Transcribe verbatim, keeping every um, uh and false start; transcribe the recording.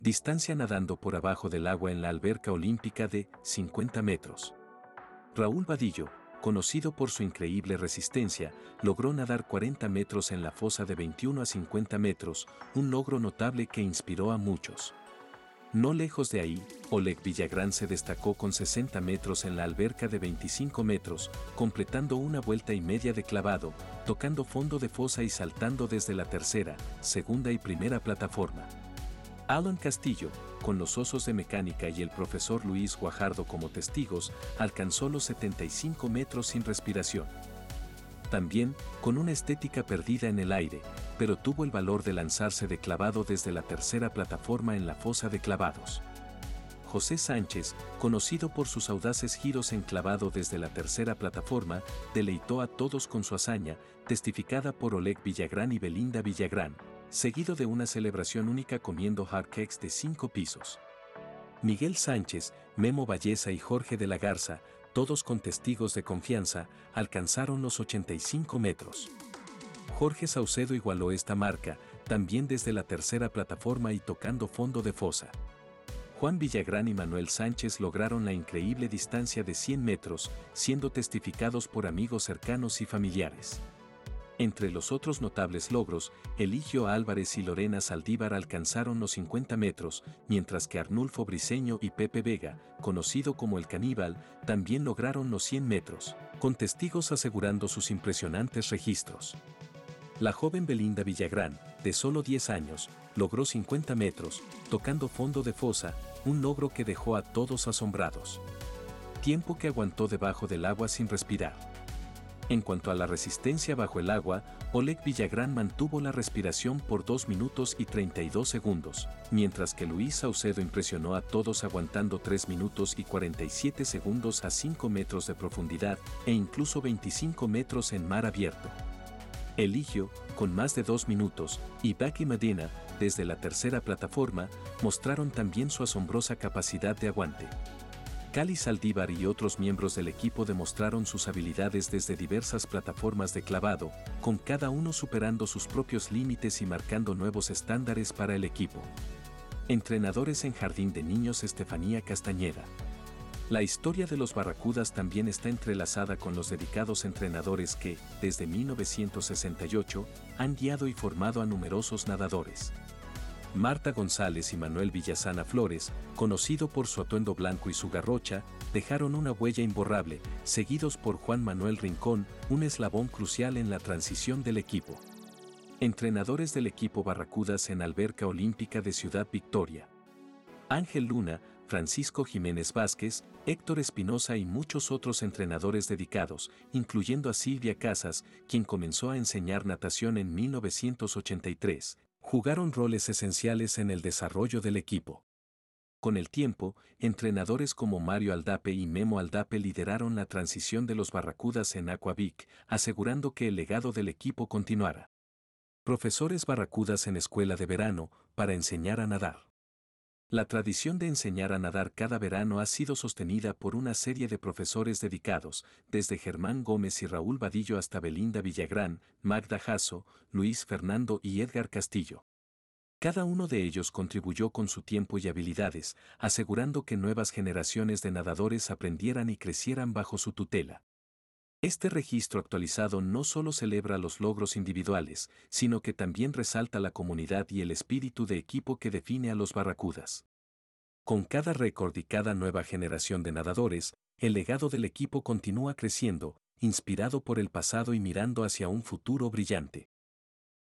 Distancia nadando por abajo del agua en la alberca olímpica de cincuenta metros. Raúl Vadillo, conocido por su increíble resistencia, logró nadar cuarenta metros en la fosa de veintiuno a cincuenta metros, un logro notable que inspiró a muchos. No lejos de ahí, Oleg Villagrán se destacó con sesenta metros en la alberca de veinticinco metros, completando una vuelta y media de clavado, tocando fondo de fosa y saltando desde la tercera, segunda y primera plataforma. Alan Castillo, con los osos de mecánica y el profesor Luis Guajardo como testigos, alcanzó los setenta y cinco metros sin respiración. También, con una estética perdida en el aire, pero tuvo el valor de lanzarse de clavado desde la tercera plataforma en la fosa de clavados. José Sánchez, conocido por sus audaces giros en clavado desde la tercera plataforma, deleitó a todos con su hazaña, testificada por Oleg Villagrán y Belinda Villagrán, seguido de una celebración única comiendo hard cakes de cinco pisos. Miguel Sánchez, Memo Valleza y Jorge de la Garza, todos con testigos de confianza, alcanzaron los ochenta y cinco metros. Jorge Saucedo igualó esta marca, también desde la tercera plataforma y tocando fondo de fosa. Juan Villagrán y Manuel Sánchez lograron la increíble distancia de cien metros, siendo testificados por amigos cercanos y familiares. Entre los otros notables logros, Eligio Álvarez y Lorena Saldívar alcanzaron los cincuenta metros, mientras que Arnulfo Briceño y Pepe Vega, conocido como el Caníbal, también lograron los cien metros, con testigos asegurando sus impresionantes registros. La joven Belinda Villagrán, de solo diez años, logró cincuenta metros, tocando fondo de fosa, un logro que dejó a todos asombrados. Tiempo que aguantó debajo del agua sin respirar. En cuanto a la resistencia bajo el agua, Oleg Villagrán mantuvo la respiración por dos minutos y treinta y dos segundos, mientras que Luis Saucedo impresionó a todos aguantando tres minutos y cuarenta y siete segundos a cinco metros de profundidad e incluso veinticinco metros en mar abierto. Eligio, con más de dos minutos, y Becky Medina, desde la tercera plataforma, mostraron también su asombrosa capacidad de aguante. Cali Saldívar y otros miembros del equipo demostraron sus habilidades desde diversas plataformas de clavado, con cada uno superando sus propios límites y marcando nuevos estándares para el equipo. Entrenadores en Jardín de Niños Estefanía Castañeda. La historia de los Barracudas también está entrelazada con los dedicados entrenadores que, desde mil novecientos sesenta y ocho, han guiado y formado a numerosos nadadores. Marta González y Manuel Villasana Flores, conocido por su atuendo blanco y su garrocha, dejaron una huella imborrable, seguidos por Juan Manuel Rincón, un eslabón crucial en la transición del equipo. Entrenadores del equipo Barracudas en Alberca Olímpica de Ciudad Victoria. Ángel Luna, Francisco Jiménez Vázquez, Héctor Espinosa y muchos otros entrenadores dedicados, incluyendo a Silvia Casas, quien comenzó a enseñar natación en mil novecientos ochenta y tres. Jugaron roles esenciales en el desarrollo del equipo. Con el tiempo, entrenadores como Mario Aldape y Memo Aldape lideraron la transición de los Barracudas en Aquavic, asegurando que el legado del equipo continuara. Profesores Barracudas en escuela de verano, para enseñar a nadar. La tradición de enseñar a nadar cada verano ha sido sostenida por una serie de profesores dedicados, desde Germán Gómez y Raúl Vadillo hasta Belinda Villagrán, Magda Jasso, Luis Fernando y Edgar Castillo. Cada uno de ellos contribuyó con su tiempo y habilidades, asegurando que nuevas generaciones de nadadores aprendieran y crecieran bajo su tutela. Este registro actualizado no solo celebra los logros individuales, sino que también resalta la comunidad y el espíritu de equipo que define a los Barracudas. Con cada récord y cada nueva generación de nadadores, el legado del equipo continúa creciendo, inspirado por el pasado y mirando hacia un futuro brillante.